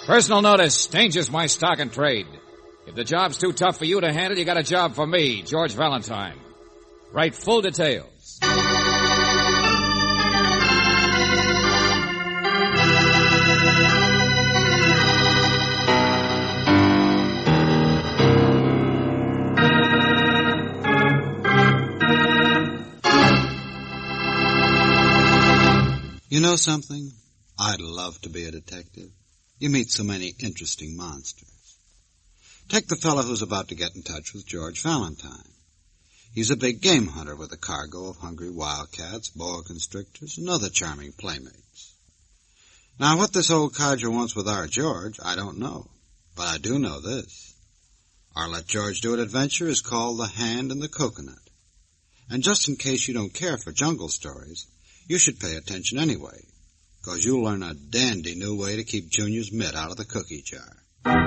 Personal notice, danger's my stock and trade. If the job's too tough for you to handle, you got a job for me, George Valentine. Write full details. You know something? I'd love to be a detective. You meet so many interesting monsters. Take the fellow who's about to get in touch with George Valentine. He's a big game hunter with a cargo of hungry wildcats, boa constrictors, and other charming playmates. Now, what this old codger wants with our George, I don't know. But I do know this. Our Let George Do It adventure is called The Hand in the Coconut. And just in case you don't care for jungle stories, you should pay attention anyway, because you'll learn a dandy new way to keep Junior's mitt out of the cookie jar.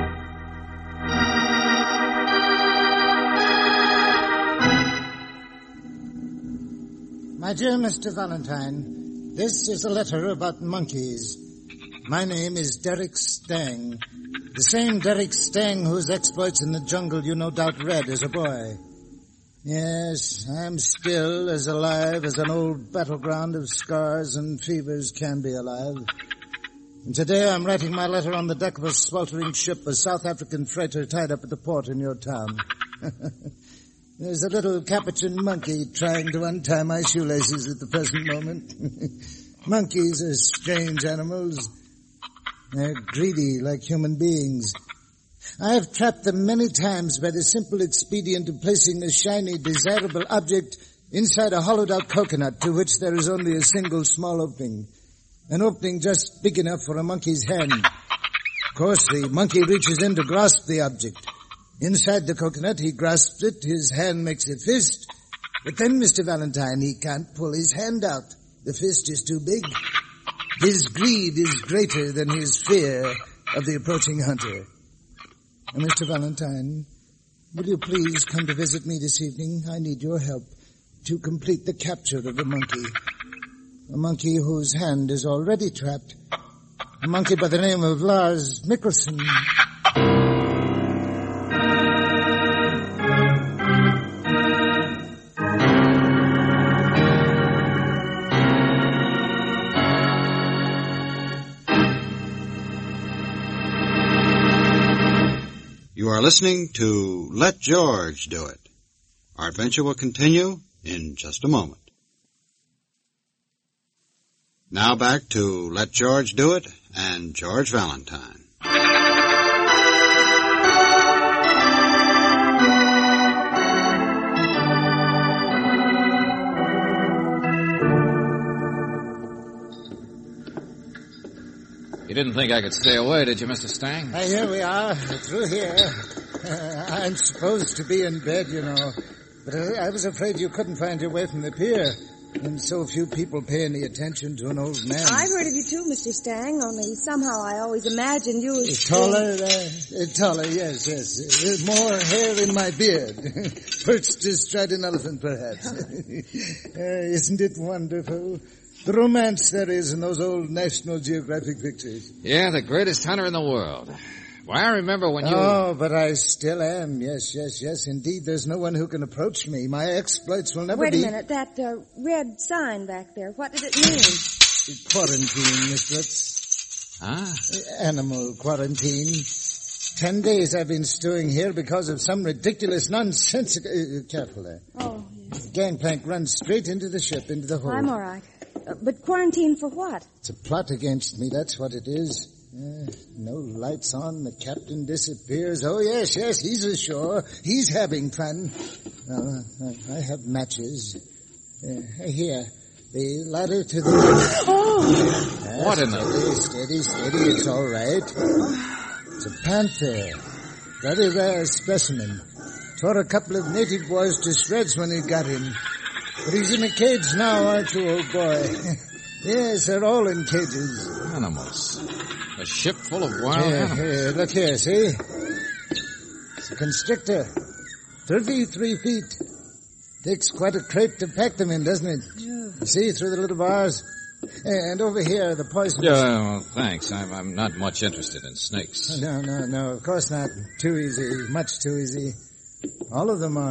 My dear Mr. Valentine, this is a letter about monkeys. My name is Derek Stang, the same Derek Stang whose exploits in the jungle you no doubt read as a boy. Yes, I'm still as alive as an old battleground of scars and fevers can be alive. And today I'm writing my letter on the deck of a sweltering ship, a South African freighter tied up at the port in your town. There's a little capuchin monkey trying to untie my shoelaces at the present moment. Monkeys are strange animals. They're greedy like human beings. I have trapped them many times by the simple expedient of placing a shiny, desirable object inside a hollowed-out coconut to which there is only a single small opening. An opening just big enough for a monkey's hand. Of course, the monkey reaches in to grasp the object. Inside the coconut, he grasps it, his hand makes a fist. But then, Mr. Valentine, he can't pull his hand out. The fist is too big. His greed is greater than his fear of the approaching hunter. Mr. Valentine, will you please come to visit me this evening? I need your help to complete the capture of a monkey. A monkey whose hand is already trapped. A monkey by the name of Lars Mikkelsen. You are listening to Let George Do It. Our adventure will continue in just a moment. Now back to Let George Do It and George Valentine. You didn't think I could stay away, did you, Mr. Stang? Here we are, through here. I'm supposed to be in bed, you know. But I was afraid you couldn't find your way from the pier. And so few people pay any attention to an old man. I've heard of you too, Mr. Stang, only somehow I always imagined you as... Taller, yes. More hair in my beard. Perched astride an elephant, perhaps. Isn't it wonderful? The romance there is in those old National Geographic pictures. Yeah, the greatest hunter in the world. Why, I remember when you... Oh, but I still am. Yes. Indeed, there's no one who can approach me. My exploits will never be... Wait a minute. That red sign back there, what did it mean? Quarantine, Miss Lutz. Ah? Animal quarantine. 10 days I've been stewing here because of some ridiculous nonsensical... careful there. Oh, yes. Gangplank runs straight into the ship, into the hold. I'm all right. But quarantine for what? It's a plot against me, that's what it is. No lights on, the captain disappears. Oh, yes, he's ashore. He's having fun. I have matches. Here, the ladder to the... Oh! What in the... Steady, it's all right. It's a panther. Very rare specimen. Tore a couple of native boys to shreds when he got him. But he's in a cage now, aren't you, old boy? Yes, they're all in cages. Animals. A ship full of wild animals. Here, look here, see? It's a constrictor. 33 feet. Takes quite a crate to pack them in, doesn't it? Yeah. You see, through the little bars? And over here, the poison... Well, thanks. I'm not much interested in snakes. No, of course not. Too easy, much too easy. All of them are,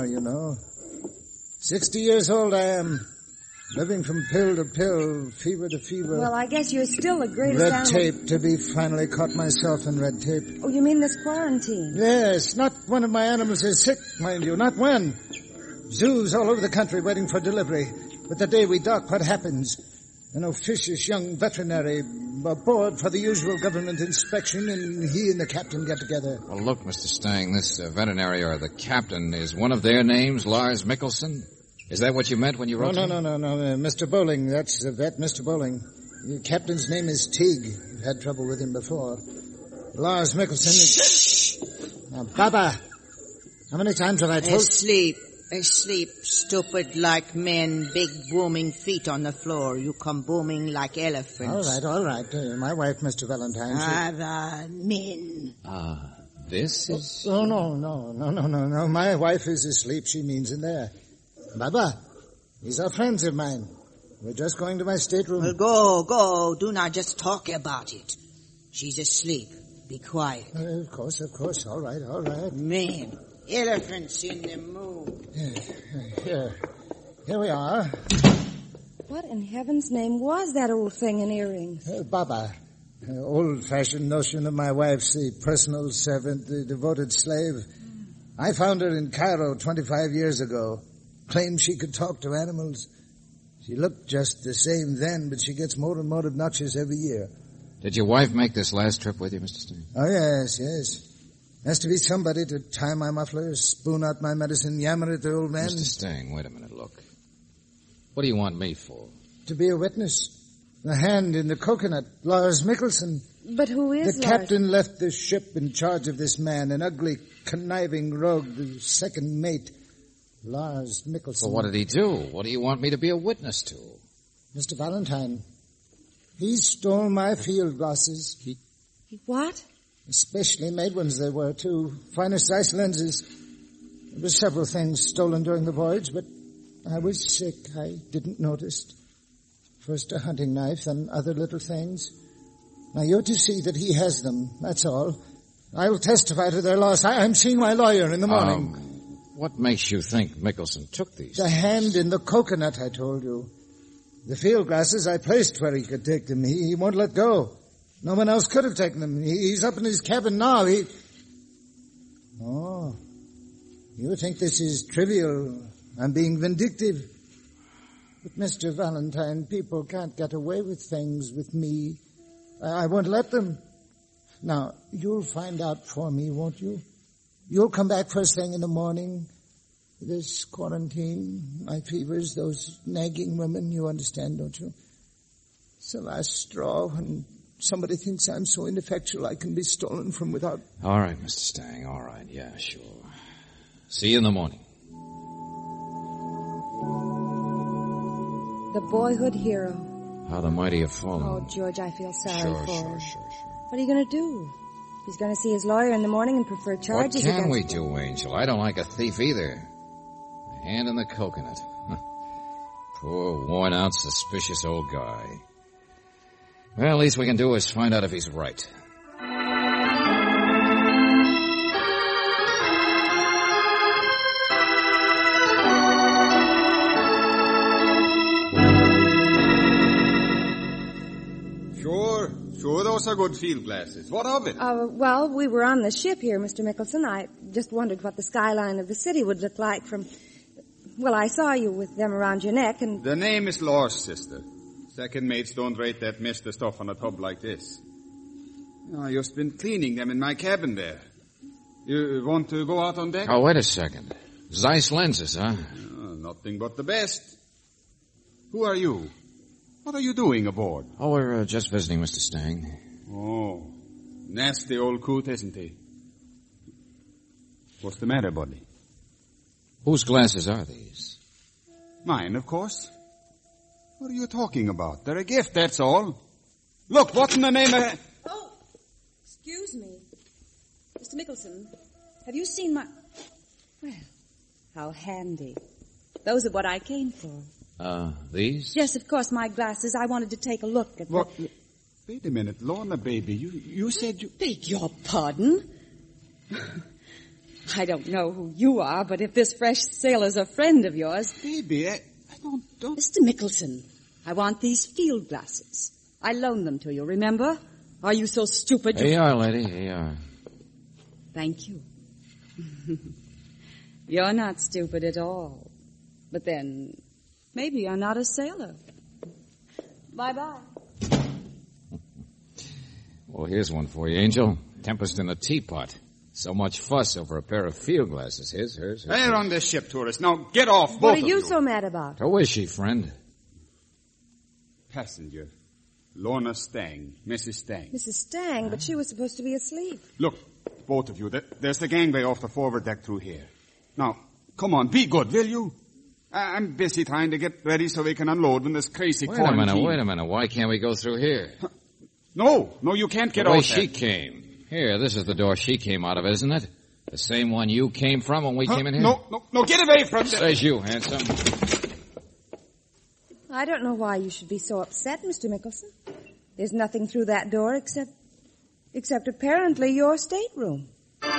60 years old I am. Living from pill to pill, fever to fever. Well, I guess you're still the greatest Red animal. tape to be finally caught myself in red tape. Oh, you mean this quarantine? Yes, not one of my animals is sick, mind you, not one. Zoos all over the country waiting for delivery. But the day we dock, what happens? An officious young veterinary aboard for the usual government inspection, and he and the captain get together. Well, look, Mr. Stang, this veterinary or the captain, is one of their names Lars Mikkelsen? Is that what you meant when you wrote No. Mr. Bowling, that's the vet, Mr. Bowling. The captain's name is Teague. You've had trouble with him before. Lars Mikkelsen is... Now, Baba, how many times have I told... Asleep, stupid like men, big booming feet on the floor. You come booming like elephants. All right. My wife, Mr. Valentine. Men. This is... Oh, no. My wife is asleep. She means in there. Baba, these are friends of mine. We're just going to my stateroom. Well, go. Do not just talk about it. She's asleep. Be quiet. Of course. All right. Men. Elephants in the moon. Here we are. What in heaven's name was that old thing in earrings? Baba. Old-fashioned notion of my wife's the personal servant, the devoted slave. I found her in Cairo 25 years ago. Claimed she could talk to animals. She looked just the same then, but she gets more and more obnoxious every year. Did your wife make this last trip with you, Mr. Stang? Oh, yes. Has to be somebody to tie my muffler, spoon out my medicine, yammer at the old man. Mr. Stang, wait a minute, look. What do you want me for? To be a witness. The hand in the coconut, Lars Mikkelsen. But who is The captain left the ship in charge of this man, an ugly, conniving rogue, the second mate, Lars Mikkelsen. Well, what did he do? What do you want me to be a witness to? Mr. Valentine, he stole my field glasses. What? Especially made ones they were, too. Finest ice lenses. There were several things stolen during the voyage, but I was sick. I didn't notice. First a hunting knife, then other little things. Now you're to see that he has them, that's all. I'll testify to their loss. I'm seeing my lawyer in the morning. What makes you think Mikkelsen took these? The hand in the coconut, I told you. The field glasses I placed where he could take them. He won't let go. No one else could have taken them. He's up in his cabin now. Oh, you think this is trivial. I'm being vindictive. But, Mr. Valentine, people can't get away with things with me. I won't let them. Now, you'll find out for me, won't you? You'll come back first thing in the morning. This quarantine, my fevers, those nagging women, you understand, don't you? It's the last straw when somebody thinks I'm so ineffectual I can be stolen from without... All right, Mr. Stang, all right, yeah, sure. See you in the morning. The boyhood hero. How the mighty have fallen. Oh, George, I feel sorry for him. Sure. What are you going to do? He's going to see his lawyer in the morning and prefer charges What can against... we do, Angel? I don't like a thief either. A hand in the coconut. Poor, worn-out, suspicious old guy. Well, least we can do is find out if he's right. Sure, those are good field glasses. What of it? Well, we were on the ship here, Mr. Mikkelsen. I just wondered what the skyline of the city would look like from... Well, I saw you with them around your neck and... The name is Lars, sister. Second mates don't rate that mist of stuff on a tub like this. I just been cleaning them in my cabin there. You want to go out on deck? Oh, wait a second. Zeiss lenses, huh? Nothing but the best. Who are you? What are you doing aboard? Oh, we're just visiting Mr. Stang. Oh, nasty old coot, isn't he? What's the matter, buddy? Whose glasses are these? Mine, of course. What are you talking about? They're a gift, that's all. Look, what's in the name of... Oh, excuse me. Mr. Mikkelsen, have you seen my... Well, how handy. Those are what I came for. These? Yes, of course, my glasses. I wanted to take a look at What? Wait a minute, Lorna, baby. You said you... Beg your pardon? I don't know who you are, but if this fresh sailor's a friend of yours... Baby, I don't... Mr. Mickelson, I want these field glasses. I loaned them to you, remember? Are you so stupid? Here you are, lady. Here you are. Thank you. You're not stupid at all. But then, maybe you're not a sailor. Bye-bye. Well, here's one for you, Angel. Tempest in a teapot. So much fuss over a pair of field glasses. Here's. They're on this ship, tourist. Now get off, both What of are you so mad about? Who is she, friend? Passenger. Lorna Stang. Mrs. Stang. Mrs. Stang, but she was supposed to be asleep. Look, both of you, there's the gangway off the forward deck through here. Now, come on, be good, will you? I'm busy trying to get ready so we can unload when this crazy Wait quarantine... a minute. Why can't we go through here? No, you can't get the way out she there. came. Here, this is the door she came out of, isn't it? The same one you came from when we came in here? No, get away from there. Says you, handsome. I don't know why you should be so upset, Mr. Mickelson. There's nothing through that door except apparently your stateroom.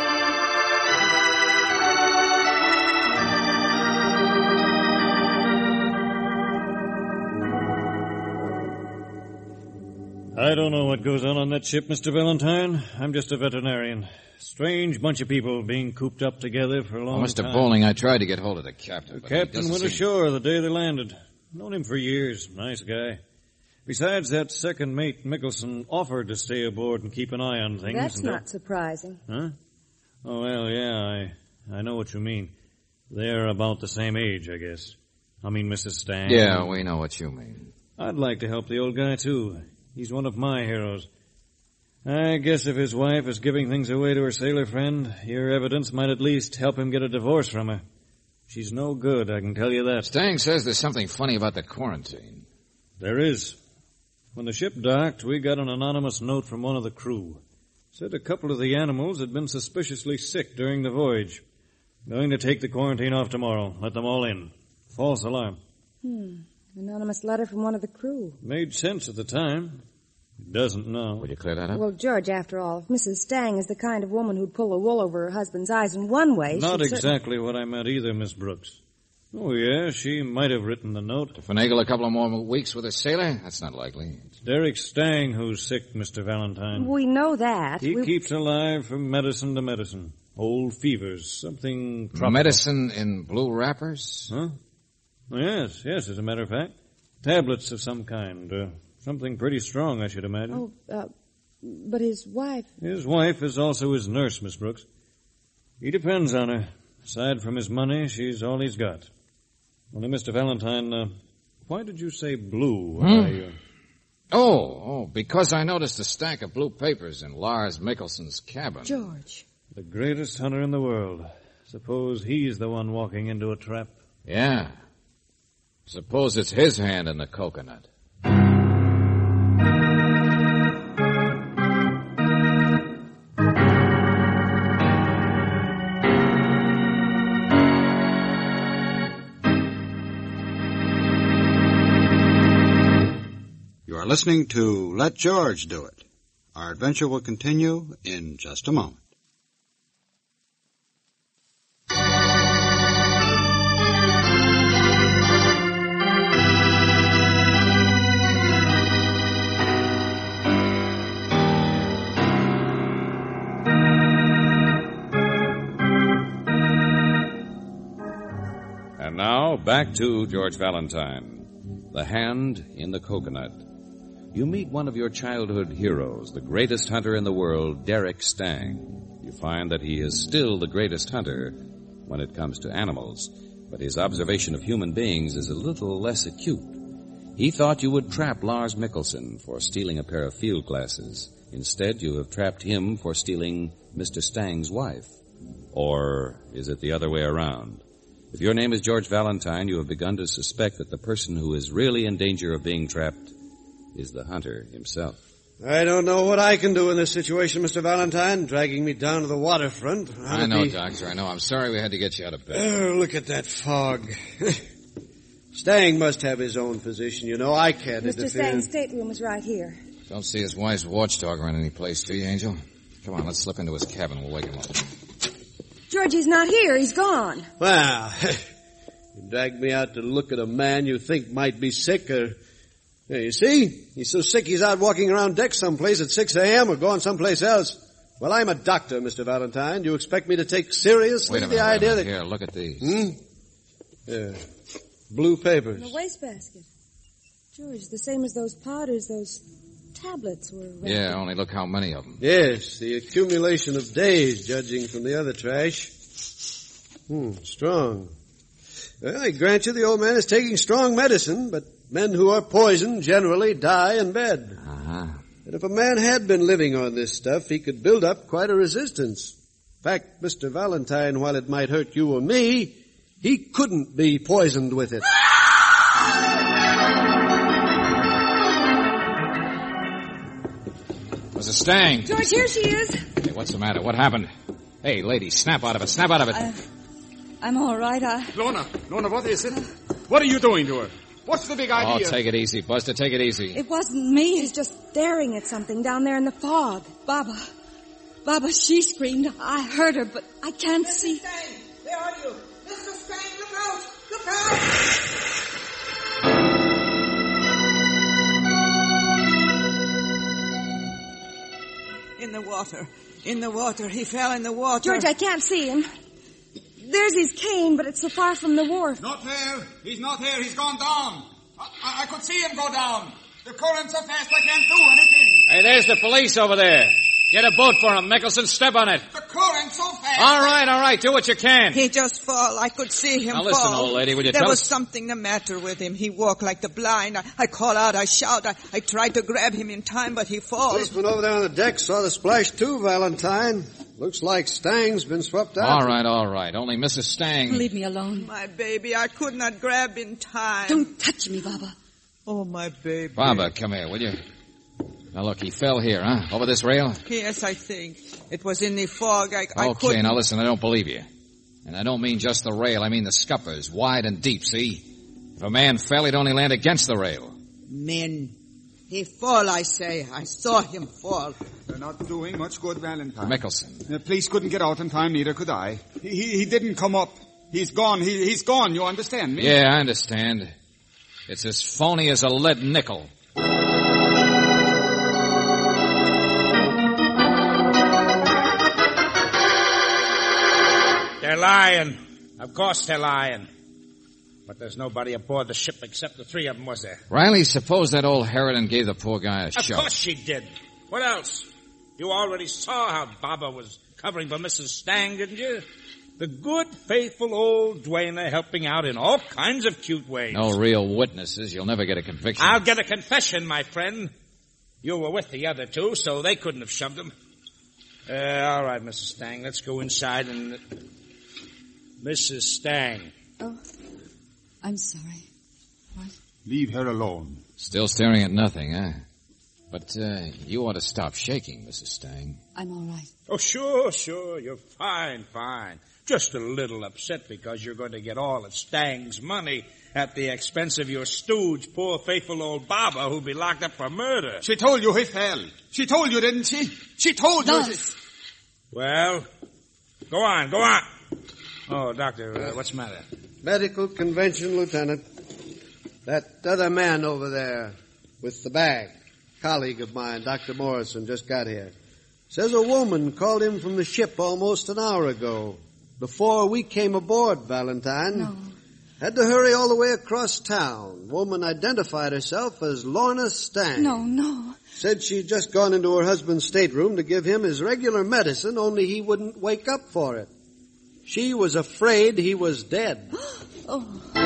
I don't know what goes on that ship, Mr. Valentine. I'm just a veterinarian. Strange bunch of people being cooped up together for a long Mr. time. Bowling, I tried to get hold of the captain. The but he captain doesn't went seem- ashore the day they landed. Known him for years. Nice guy. Besides, that second mate, Mickelson, offered to stay aboard and keep an eye on things. That's not surprising. Huh? Oh, well, yeah, I know what you mean. They're about the same age, I guess. I mean, Mrs. Stang. Yeah, we know what you mean. I'd like to help the old guy, too. He's one of my heroes. I guess if his wife is giving things away to her sailor friend, your evidence might at least help him get a divorce from her. She's no good, I can tell you that. Stang says there's something funny about the quarantine. There is. When the ship docked, we got an anonymous note from one of the crew. Said a couple of the animals had been suspiciously sick during the voyage. Going to take the quarantine off tomorrow. Let them all in. False alarm. Anonymous letter from one of the crew. Made sense at the time. Doesn't now. Would you clear that up? Well, George, after all, if Mrs. Stang is the kind of woman who'd pull the wool over her husband's eyes in one way... Not she'd exactly what I meant either, Miss Brooks. Oh, yeah, she might have written the note. To finagle a couple of more weeks with a sailor? That's not likely. It's Derek Stang who's sick, Mr. Valentine. We know that. He keeps alive from medicine to medicine. Old fevers, something tropical. Medicine in blue wrappers? Huh? Yes, as a matter of fact. Tablets of some kind. Something pretty strong, I should imagine. But his wife... His wife is also his nurse, Miss Brooks. He depends on her. Aside from his money, she's all he's got. Only, Mr. Valentine, why did you say blue? Because I noticed a stack of blue papers in Lars Mickelson's cabin. George. The greatest hunter in the world. Suppose he's the one walking into a trap. Yeah. Suppose it's his hand in the coconut. You are listening to Let George Do It. Our adventure will continue in just a moment. And now, back to George Valentine, The Hand in the Coconut. You meet one of your childhood heroes, the greatest hunter in the world, Derek Stang. You find that he is still the greatest hunter when it comes to animals, but his observation of human beings is a little less acute. He thought you would trap Lars Mickelson for stealing a pair of field glasses. Instead, you have trapped him for stealing Mr. Stang's wife. Or is it the other way around? If your name is George Valentine, you have begun to suspect that the person who is really in danger of being trapped is the hunter himself. I don't know what I can do in this situation, Mr. Valentine, dragging me down to the waterfront. I know, Doctor, I know. I'm sorry we had to get you out of bed. Oh, look at that fog. Stang must have his own physician, you know. I can't Mr. interfere. Stang's stateroom is right here. Don't see his wife's watchdog around any place, do you, Angel? Come on, let's slip into his cabin. We'll wake him up. Georgie's not here. He's gone. Well, you dragged me out to look at a man you think might be sick or... Yeah, you see? He's so sick he's out walking around deck someplace at 6 a.m. or going someplace else. Well, I'm a doctor, Mr. Valentine. Do you expect me to take seriously the idea that... Here, look at these. Yeah. Blue papers. In the wastebasket. George, the same as those powders, those tablets were... Yeah, only look how many of them. Yes, the accumulation of days, judging from the other trash. Strong. Well, I grant you the old man is taking strong medicine, but men who are poisoned generally die in bed. Uh-huh. And if a man had been living on this stuff, he could build up quite a resistance. In fact, Mr. Valentine, while it might hurt you or me, he couldn't be poisoned with it. Mrs. Stang. George, here she is. Hey, what's the matter? What happened? Hey, lady, snap out of it. Snap out of it. I'm all right. Lorna, what is it? What are you doing to her? What's the big idea? Oh, take it easy, Buster. Take it easy. It wasn't me. She's just staring at something down there in the fog. Baba, she screamed. I heard her, but I can't see. Stang, where are you? Mr. Stang, look out! Look out! In the water. He fell in the water. George, I can't see him. There's his cane, but it's so far from the wharf. Not there. He's not there. He's gone down. I could see him go down. The current's so fast I can't do anything. Hey, there's the police over there. Get a boat for him, Mickelson. Step on it. The current's so fast. All right. Do what you can. He just fall. I could see him fall. Now listen, old lady, will you there tell was us? something the matter with him. He walked like the blind. I call out, I shout. I tried to grab him in time, but he falls. Policeman over there on the deck saw the splash too, Valentine. Looks like Stang's been swept out. All right. Only Mrs. Stang. Leave me alone. My baby, I could not grab in time. Don't touch me, Baba. Oh, my baby. Baba, come here, will you? Now look, he fell here, huh? Over this rail? Yes, I think. It was in the fog. I Okay, couldn't... now listen, I don't believe you. And I don't mean just the rail, I mean the scuppers, wide and deep, see? If a man fell, he'd only land against the rail. Men. He fall, I say. I saw him fall. They're not doing much good, Valentine. Mickelson. The police couldn't get out in time, neither could I. He didn't come up. He's gone. He's gone, you understand me? Yeah, I understand. It's as phony as a lead nickel. They're lying. Of course they're lying. But there's nobody aboard the ship except the three of them, was there? Riley, suppose that old Harridan gave the poor guy a Of shove. course she did. What else? You already saw how Baba was covering for Mrs. Stang, didn't you? The good, faithful old duenna helping out in all kinds of cute ways. No real witnesses. You'll never get a conviction. I'll get a confession, my friend. You were with the other two, so they couldn't have shoved him. All right, Mrs. Stang, let's go inside and... Mrs. Stang. Oh, I'm sorry. What? Leave her alone. Still staring at nothing, huh? But you ought to stop shaking, Mrs. Stang. I'm all right. Oh, sure. You're fine. Just a little upset because you're going to get all of Stang's money at the expense of your stooge, poor faithful old Baba, who'll be locked up for murder. She told you he fell. She told you, didn't she? She told you. Well, go on. Oh, Doctor, what's the matter? Medical convention, Lieutenant. That other man over there with the bag, colleague of mine, Dr. Morrison, just got here. Says a woman called him from the ship almost an hour ago. Before we came aboard, Valentine. No. Had to hurry all the way across town. Woman identified herself as Lorna Stang. No. Said she'd just gone into her husband's stateroom to give him his regular medicine, only he wouldn't wake up for it. She was afraid he was dead. Oh.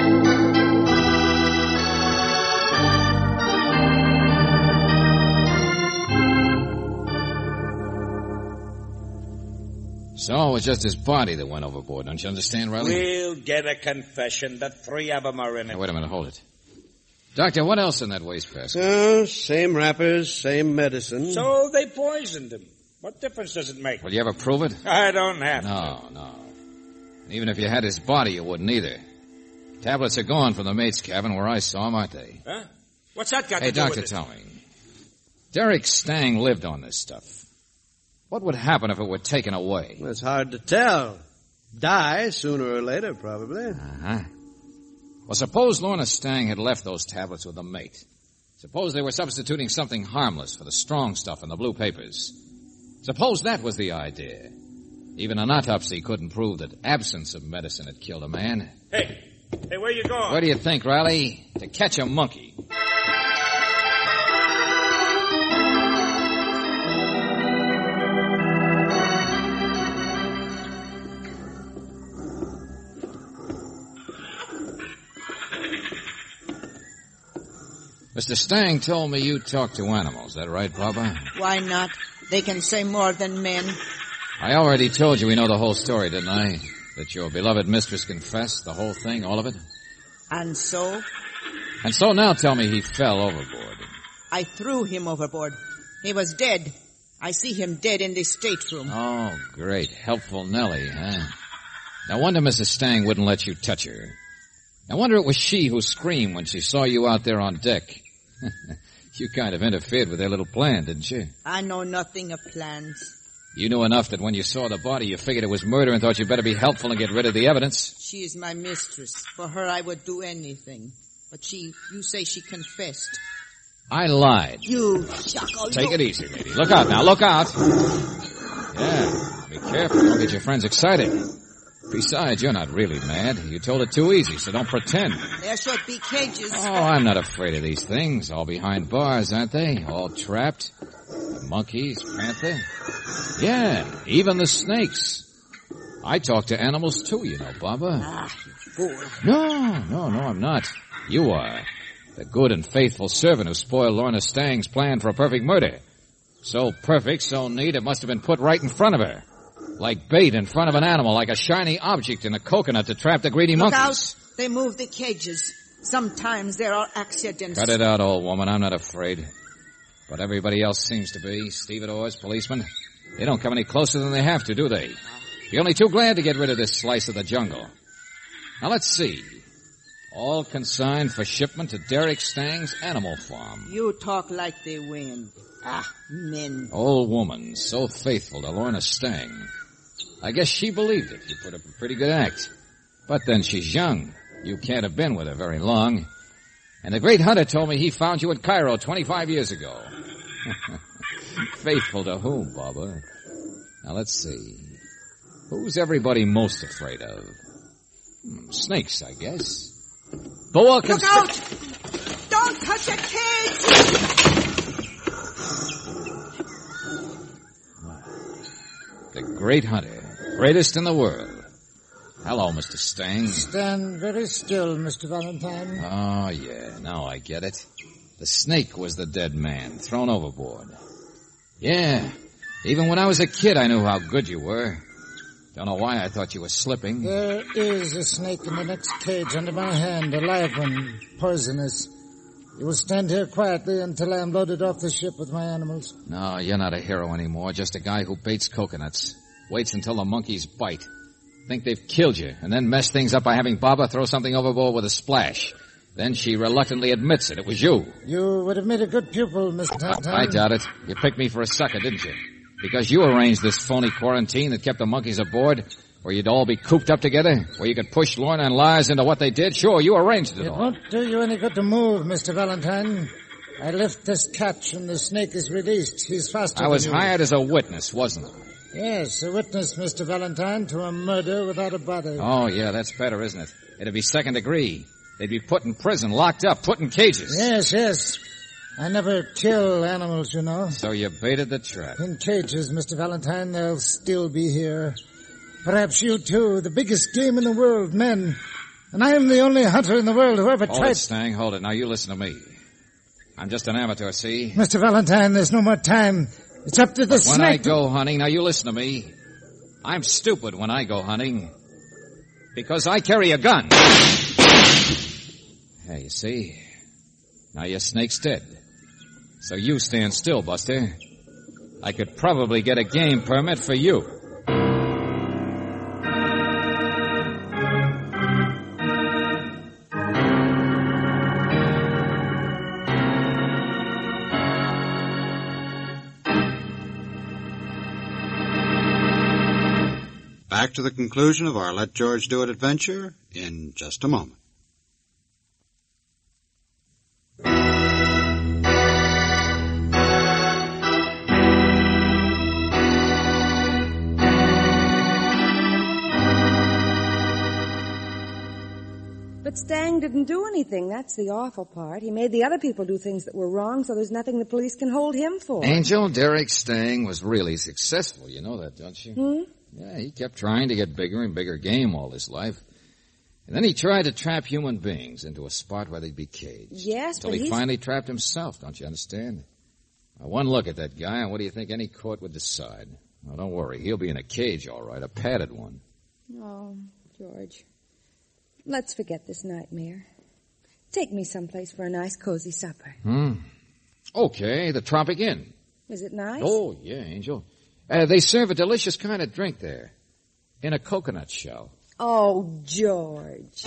So it was just his body that went overboard, don't you understand, Riley? We'll get a confession. The three of them are in it. Now, wait a minute, hold it. Doctor, what else in that wastebasket? Same wrappers, same medicine. So they poisoned him. What difference does it make? Will you ever prove it? I don't have to. No. Even if you had his body, you wouldn't either. Tablets are gone from the mate's cabin where I saw them, aren't they? Huh? What's that got Hey, to do Doctor, with it? tell me. Derek Stang lived on this stuff. What would happen if it were taken away? It's hard to tell. Die sooner or later, probably. Uh-huh. Well, suppose Lorna Stang had left those tablets with the mate. Suppose they were substituting something harmless for the strong stuff in the blue papers. Suppose that was the idea. Even an autopsy couldn't prove that absence of medicine had killed a man. Hey, where you going? Where do you think, Riley? To catch a monkey. Mr. Stang told me you talk to animals. Is that right, Papa? Why not? They can say more than men. I already told you we know the whole story, didn't I? That your beloved mistress confessed, the whole thing, all of it? And so? And so now tell me he fell overboard. I threw him overboard. He was dead. I see him dead in the stateroom. Oh, great. Helpful Nellie, huh? No wonder Mrs. Stang wouldn't let you touch her. No wonder it was she who screamed when she saw you out there on deck. You kind of interfered with their little plan, didn't you? I know nothing of plans. You knew enough that when you saw the body, you figured it was murder and thought you'd better be helpful and get rid of the evidence. She is my mistress. For her, I would do anything. But you say she confessed. I lied. You shuckle. Take it easy, lady. Look out now, look out. Yeah, be careful. Don't get your friends excited. Besides, you're not really mad. You told it too easy, so don't pretend. There should be cages. Oh, I'm not afraid of these things. All behind bars, aren't they? All trapped. The monkeys, panther. Yeah, even the snakes. I talk to animals too, you know, Baba. Ah, you fool. No, I'm not. You are. The good and faithful servant who spoiled Lorna Stang's plan for a perfect murder. So perfect, so neat, it must have been put right in front of her. Like bait in front of an animal, like a shiny object in a coconut to trap the greedy Look monkeys. out. They move the cages. Sometimes there are accidents. Cut it out, old woman. I'm not afraid. But everybody else seems to be. Stevedores, policemen. They don't come any closer than they have to, do they? You're only too glad to get rid of this slice of the jungle. Now let's see. All consigned for shipment to Derek Stang's animal farm. You talk like the wind. Ah, men. Old woman, so faithful to Lorna Stang. I guess she believed it. You put up a pretty good act. But then she's young. You can't have been with her very long. And the great hunter told me he found you in Cairo 25 years ago. Faithful to whom, Baba? Now let's see. Who's everybody most afraid of? Snakes, I guess. Boa Look out! Don't touch a cage! The great hunter. Greatest in the world. Hello, Mr. Stang. Stand very still, Mr. Valentine. Oh, yeah. Now I get it. The snake was the dead man, thrown overboard. Yeah. Even when I was a kid, I knew how good you were. Don't know why I thought you were slipping. There is a snake in the next cage under my hand, a live one, poisonous. You will stand here quietly until I am loaded off the ship with my animals. No, you're not a hero anymore, just a guy who baits coconuts. Waits until the monkeys bite. Think they've killed you, and then mess things up by having Baba throw something overboard with a splash. Then she reluctantly admits it. It was you. You would have made a good pupil, Mr. Valentine. I doubt it. You picked me for a sucker, didn't you? Because you arranged this phony quarantine that kept the monkeys aboard, where you'd all be cooped up together, where you could push Lorna and Lars into what they did. Sure, you arranged it all. It won't do you any good to move, Mr. Valentine. I lift this catch and the snake is released. He's faster I was than you. hired as a witness, wasn't I? Yes, a witness, Mr. Valentine, to a murder without a body. Oh, yeah, that's better, isn't it? It'd be second degree. They'd be put in prison, locked up, put in cages. Yes. I never kill animals, you know. So you baited the trap. In cages, Mr. Valentine, they'll still be here. Perhaps you too, the biggest game in the world, men. And I am the only hunter in the world who ever Hold tried... it, Stang, hold it. Now you listen to me. I'm just an amateur, see? Mr. Valentine, there's no more time. It's up to the snake. When I go hunting, now you listen to me. I'm stupid when I go hunting. Because I carry a gun. Hey, you see? Now your snake's dead. So you stand still, Buster. I could probably get a game permit for you. Back to the conclusion of our Let George Do It adventure in just a moment. But Stang didn't do anything. That's the awful part. He made the other people do things that were wrong, so there's nothing the police can hold him for. Angel, Derek Stang was really successful. You know that, don't you? Hmm? Yeah, he kept trying to get bigger and bigger game all his life. And then he tried to trap human beings into a spot where they'd be caged. Yes, Till but he finally trapped himself, don't you understand? Now, one look at that guy, and what do you think any court would decide? Now, don't worry. He'll be in a cage, all right, a padded one. Oh, George. Let's forget this nightmare. Take me someplace for a nice, cozy supper. Okay, the Tropic Inn. Is it nice? Oh, yeah, Angel. They serve a delicious kind of drink there. In a coconut shell. Oh, George.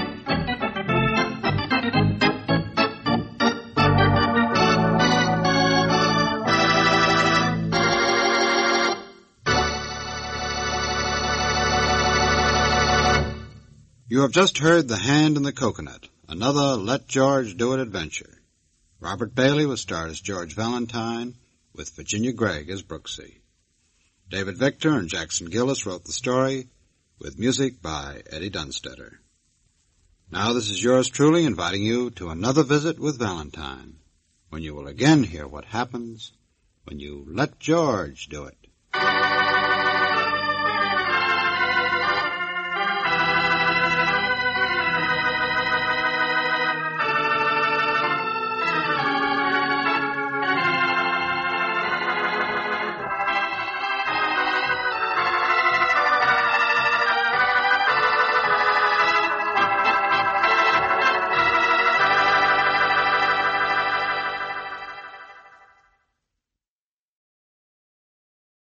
You have just heard The Hand in the Coconut, another Let George Do It adventure. Robert Bailey was starred as George Valentine, with Virginia Gregg as Brooksy. David Victor and Jackson Gillis wrote the story, with music by Eddie Dunstetter. Now this is yours truly inviting you to another visit with Valentine, when you will again hear what happens when you let George do it.